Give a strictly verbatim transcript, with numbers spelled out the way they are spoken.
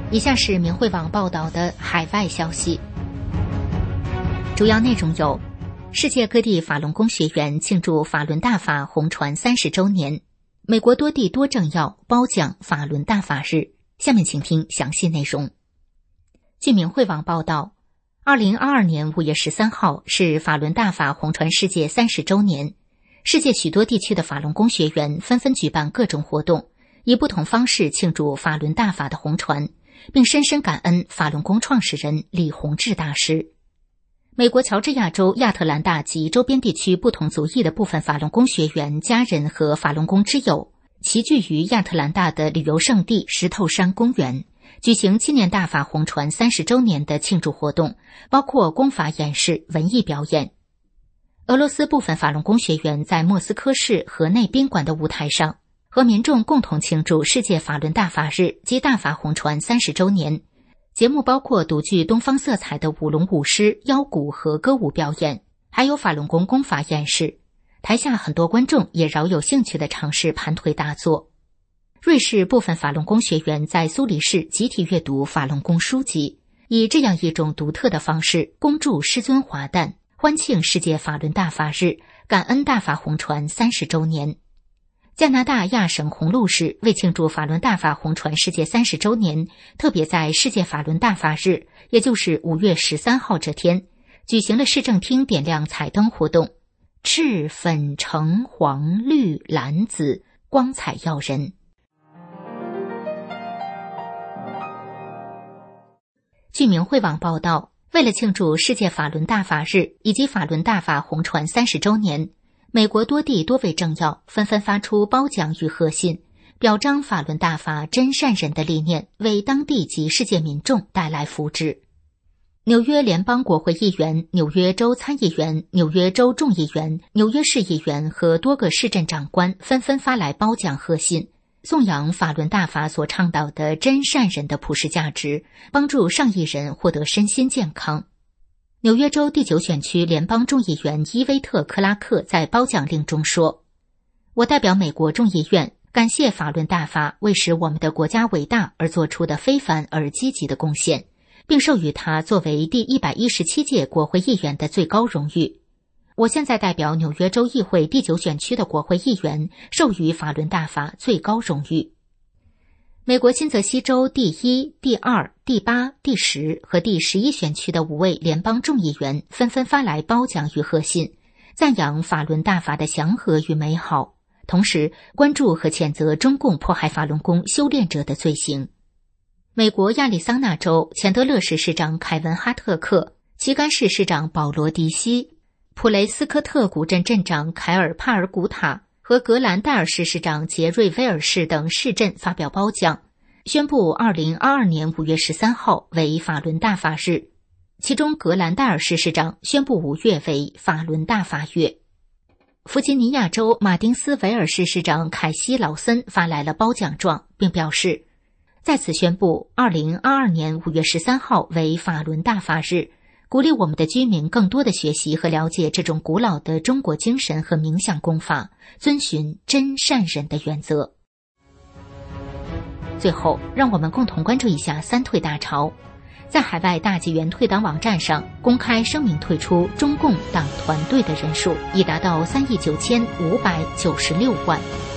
以下是明慧网报道的海外消息，主要内容有：世界各地法轮功学员庆祝法轮大法红传三十周年，美国多地多政要褒奖法轮大法日。下面请听详细内容。据明慧网报道，二零二二年五月十三号是法轮大法红传世界三十周年，世界许多地区的法轮功学员纷纷举办各种活动，以不同方式庆祝法轮大法的红传，并深深感恩法轮功创始人李洪志大师。美国乔治亚州亚特兰大及周边地区不同族裔的部分法轮功学员、家人和法轮功之友齐聚于亚特兰大的旅游胜地石头山公园，举行纪念大法红传三十周年的庆祝活动，包括功法演示、文艺表演。俄罗斯部分法轮功学员在莫斯科市河内宾馆的舞台上，和民众共同庆祝世界法轮大法日及大法红传三十周年。节目包括独具东方色彩的舞龙舞狮、腰鼓和歌舞表演，还有法轮功功法演示。台下很多观众也饶有兴趣地尝试盘腿打坐。瑞士部分法轮功学员在苏黎世集体阅读法轮功书籍，以这样一种独特的方式恭祝师尊华诞，欢庆世界法轮大法日，感恩大法红传三十周年。加拿大亚省红鹿市为庆祝法轮大法红传世界三十周年，特别在世界法轮大法日，也就是五月十三号这天，举行了市政厅点亮彩灯活动，赤、粉、橙、黄、绿、蓝、紫，光彩耀人。据明慧网报道，为了庆祝世界法轮大法日以及法轮大法红传三十周年，美国多地多位政要纷纷发出褒奖与贺信，表彰法轮大法真善忍的理念为当地及世界民众带来福祉。纽约联邦国会议员、纽约州参议员、纽约州众议员、纽约市议员和多个市镇长官纷纷发来褒奖贺信，颂扬法轮大法所倡导的真善忍的普世价值，帮助上亿人获得身心健康。纽约州第九选区联邦众议员伊薇特·克拉克在褒奖令中说：“我代表美国众议院感谢法轮大法为使我们的国家伟大而做出的非凡而积极的贡献，并授予他作为第一百一十七届国会议员的最高荣誉。我现在代表纽约州议会第九选区的国会议员授予法轮大法最高荣誉。”美国新泽西州第一、第二、第八、第十和第十一选区的五位联邦众议员纷纷发来褒奖与贺信，赞扬法轮大法的祥和与美好，同时关注和谴责中共迫害法轮功修炼者的罪行。美国亚利桑那州钱德勒市市长凯文·哈特克、旗杆市市长保罗·迪西、普雷斯科特古镇镇长凯尔·帕尔古塔和格兰戴尔市市长杰瑞·威尔士等市镇发表褒奖，宣布二零二二年五月十三号为法轮大法日。其中格兰戴尔市市长宣布五月为法轮大法月。弗吉尼亚州马丁斯维尔市市长凯西·劳森发来了褒奖状，并表示在此宣布二零二二年五月十三号为法轮大法日，鼓励我们的居民更多的学习和了解这种古老的中国精神和冥想功法，遵循真善忍的原则。最后，让我们共同关注一下三退大潮。在海外大纪元退党网站上公开声明退出中共党团队的人数已达到三亿九千五百九十六万。